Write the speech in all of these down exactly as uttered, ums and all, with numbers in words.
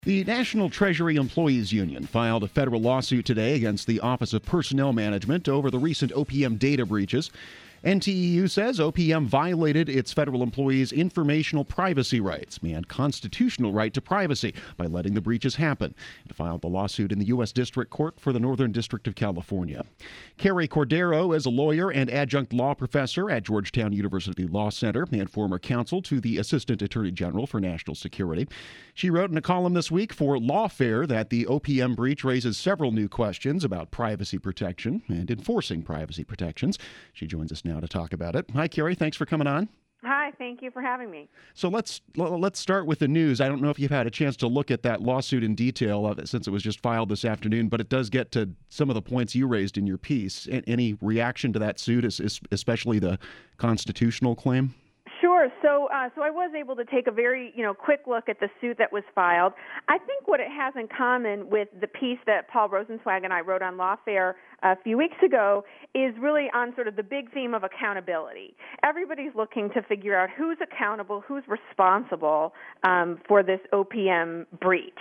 The National Treasury Employees Union filed a federal lawsuit today against the Office of Personnel Management over the recent O P M data breaches. N T E U says O P M violated its federal employees' informational privacy rights and constitutional right to privacy by letting the breaches happen. It filed the lawsuit in the U S District Court for the Northern District of California. Carrie Cordero is a lawyer and adjunct law professor at Georgetown University Law Center and former counsel to the Assistant Attorney General for National Security. She wrote in a column this week for Lawfare that the O P M breach raises several new questions about privacy protection and enforcing privacy protections. She joins us now to talk about it. Hi, Carrie. Thanks for coming on. Hi, thank you for having me. So let's let's start with the news. I don't know if you've had a chance to look at that lawsuit in detail uh, since it was just filed this afternoon, but it does get to some of the points you raised in your piece. Any reaction to that suit, especially the constitutional claim? Sure. So, uh, so I was able to take a very, you know, quick look at the suit that was filed. I think what it has in common with the piece that Paul Rosenzweig and I wrote on Lawfare a few weeks ago is really on sort of the big theme of accountability. Everybody's looking to figure out who's accountable, who's responsible um, for this O P M breach,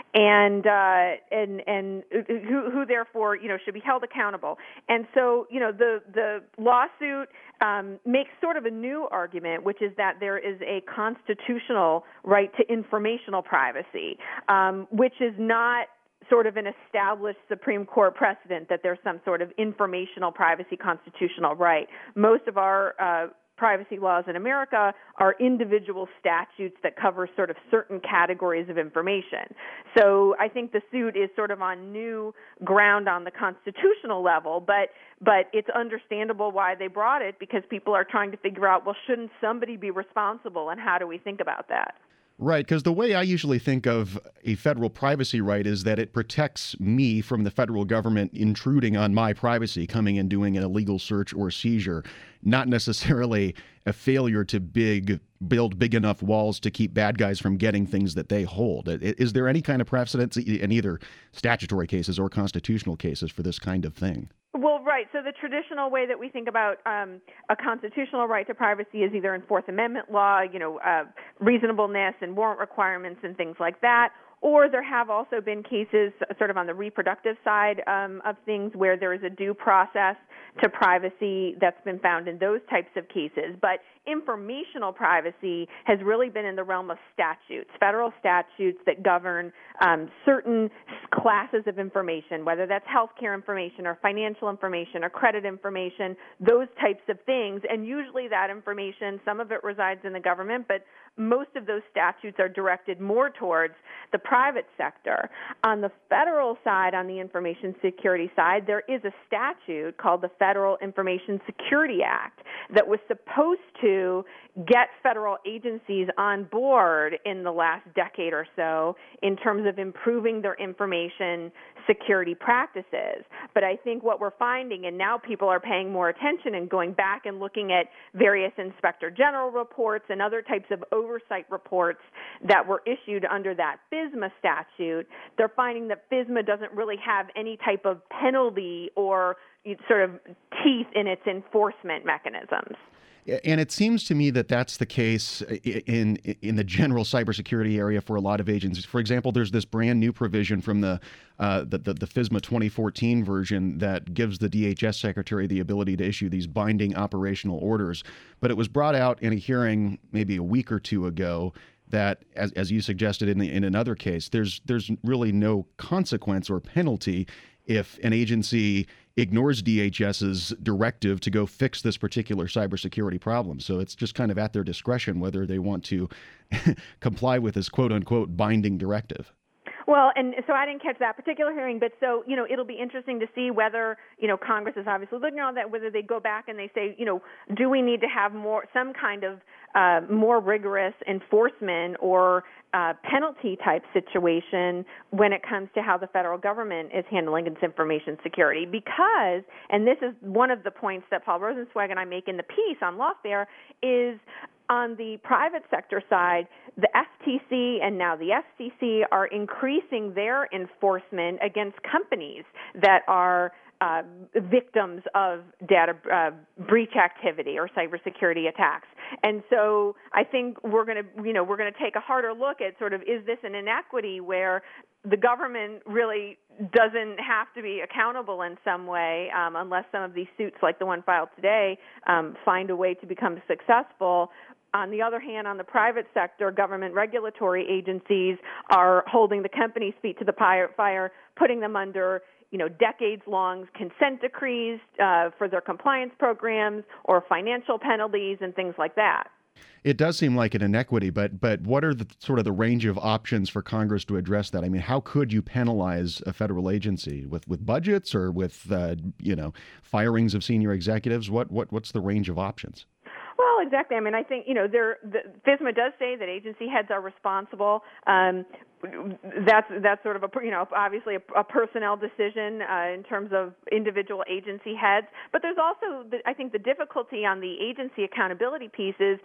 and uh, and and who, who therefore, you know, should be held accountable. And so, you know, the the lawsuit um, makes sort of a new argument, which is that there is a constitutional right to informational privacy, um, which is not sort of an established Supreme Court precedent that there's some sort of informational privacy constitutional right. Most of our uh, privacy laws in America are individual statutes that cover sort of certain categories of information. So I think the suit is sort of on new ground on the constitutional level, but but it's understandable why they brought it, because people are trying to figure out, well, shouldn't somebody be responsible, and how do we think about that? Right, because the way I usually think of a federal privacy right is that it protects me from the federal government intruding on my privacy, coming and doing an illegal search or seizure, not necessarily a failure to big build big enough walls to keep bad guys from getting things that they hold. Is there any kind of precedent in either statutory cases or constitutional cases for this kind of thing? Well, right. So the traditional way that we think about um, a constitutional right to privacy is either in Fourth Amendment law, you know, uh, reasonableness and warrant requirements and things like that. Or there have also been cases sort of on the reproductive side um, of things where there is a due process to privacy that's been found in those types of cases. But informational privacy has really been in the realm of statutes, federal statutes that govern um, certain classes of information, whether that's healthcare information or financial information or credit information, those types of things. And usually that information, some of it resides in the government, but most of those statutes are directed more towards the private sector. On the federal side, on the information security side, there is a statute called the Federal Information Security Act that was supposed to get federal agencies on board in the last decade or so in terms of improving their information security practices. But I think what we're finding, and now people are paying more attention and going back and looking at various Inspector General reports and other types of oversight reports that were issued under that FISMA statute, they're finding that FISMA doesn't really have any type of penalty or sort of teeth in its enforcement mechanisms. And it seems to me that that's the case in in the general cybersecurity area for a lot of agencies. For example, there's this brand new provision from the uh, the, the, the FISMA twenty fourteen version that gives the D H S secretary the ability to issue these binding operational orders. But it was brought out in a hearing maybe a week or two ago that, as as you suggested in the, in another case, there's there's really no consequence or penalty if an agency ignores DHS's directive to go fix this particular cybersecurity problem. So it's just kind of at their discretion whether they want to comply with this quote-unquote binding directive. Well, and so I didn't catch that particular hearing, but so, you know, it'll be interesting to see whether, you know, Congress is obviously looking at all that, whether they go back and they say, you know, do we need to have more, some kind of uh, more rigorous enforcement or uh, penalty type situation when it comes to how the federal government is handling its information security? Because, and this is one of the points that Paul Rosenzweig and I make in the piece on Lawfare, is on the private sector side, the F T C and now the F C C are increasing their enforcement against companies that are uh, victims of data uh, breach activity or cybersecurity attacks. And so I think we're going to, you know, we're going to take a harder look at sort of, is this an inequity where the government really doesn't have to be accountable in some way um, unless some of these suits like the one filed today um, find a way to become successful. On the other hand, on the private sector, government regulatory agencies are holding the company's feet to the fire, putting them under, you know, decades-long consent decrees uh, for their compliance programs or financial penalties and things like that. It does seem like an inequity, but but what are the sort of the range of options for Congress to address that? I mean, how could you penalize a federal agency with, with budgets or with uh, you know firings of senior executives? What what what's the range of options? Well, exactly. I mean, I think, you know, there, the, FISMA does say that agency heads are responsible. Um, that's that's sort of a, you know, obviously a, a personnel decision uh, in terms of individual agency heads. But there's also, the, I think, the difficulty on the agency accountability piece is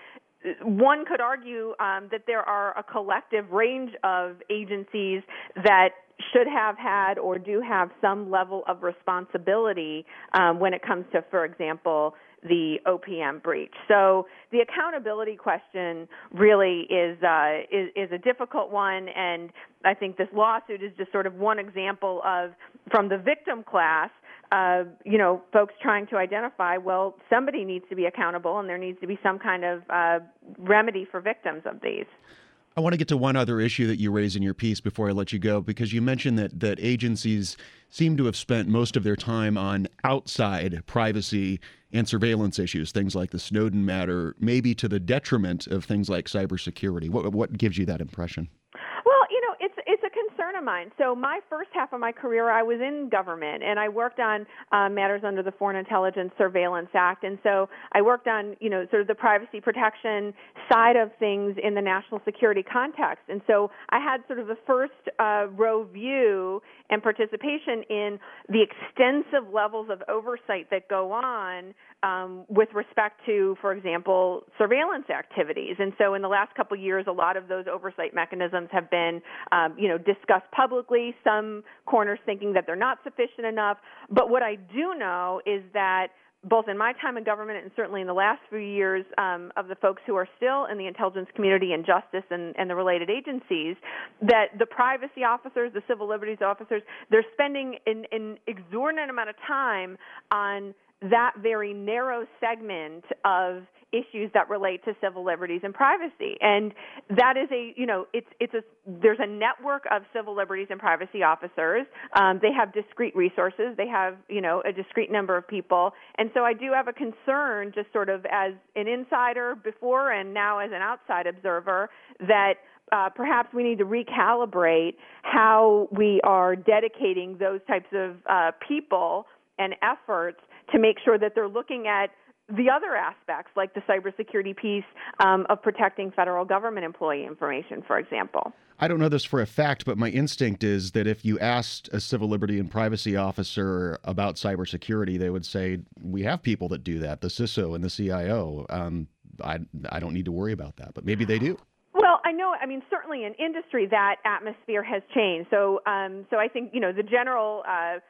one could argue um, that there are a collective range of agencies that should have had or do have some level of responsibility um, when it comes to, for example, the O P M breach. So the accountability question really is, uh, is is a difficult one, and I think this lawsuit is just sort of one example of, from the victim class, uh, you know, folks trying to identify, well, somebody needs to be accountable, and there needs to be some kind of uh, remedy for victims of these. I want to get to one other issue that you raise in your piece before I let you go, because you mentioned that that agencies seem to have spent most of their time on outside privacy and surveillance issues, things like the Snowden matter, maybe to the detriment of things like cybersecurity. What what gives you that impression? Well, you know, it's it's a concern of mine. So my first half of my career, I was in government, and I worked on uh, matters under the Foreign Intelligence Surveillance Act. And so I worked on, you know, sort of the privacy protection side of things in the national security context. And so I had sort of the first uh, row view and participation in the extensive levels of oversight that go on um, with respect to, for example, surveillance activities. And so in the last couple of years, a lot of those oversight mechanisms have been, um, you know, discussed publicly, some corners thinking that they're not sufficient enough. But what I do know is that both in my time in government and certainly in the last few years um, of the folks who are still in the intelligence community and justice and, and the related agencies, that the privacy officers, the civil liberties officers, they're spending an, an exorbitant amount of time on that very narrow segment of issues that relate to civil liberties and privacy. And that is a, you know, it's it's a, there's a network of civil liberties and privacy officers. Um, they have discrete resources. They have, you know, a discrete number of people. And so I do have a concern, just sort of as an insider before and now as an outside observer, that Uh, perhaps we need to recalibrate how we are dedicating those types of uh, people and efforts to make sure that they're looking at the other aspects, like the cybersecurity piece um, of protecting federal government employee information, for example. I don't know this for a fact, but my instinct is that if you asked a civil liberty and privacy officer about cybersecurity, they would say, we have people that do that, the C I S O and the C I O. Um, I, I don't need to worry about that, but maybe they do. Well, I know, I mean, certainly in industry that atmosphere has changed. So um, so I think, you know, the general uh,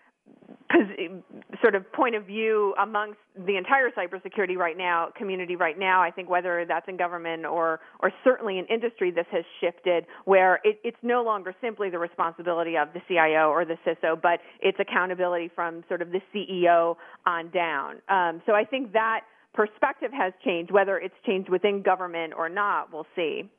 sort of point of view amongst the entire cybersecurity right now, community right now, I think whether that's in government or, or certainly in industry, this has shifted where it, it's no longer simply the responsibility of the C I O or the C I S O, but it's accountability from sort of the C E O on down. Um, so I think that perspective has changed. Whether it's changed within government or not, we'll see.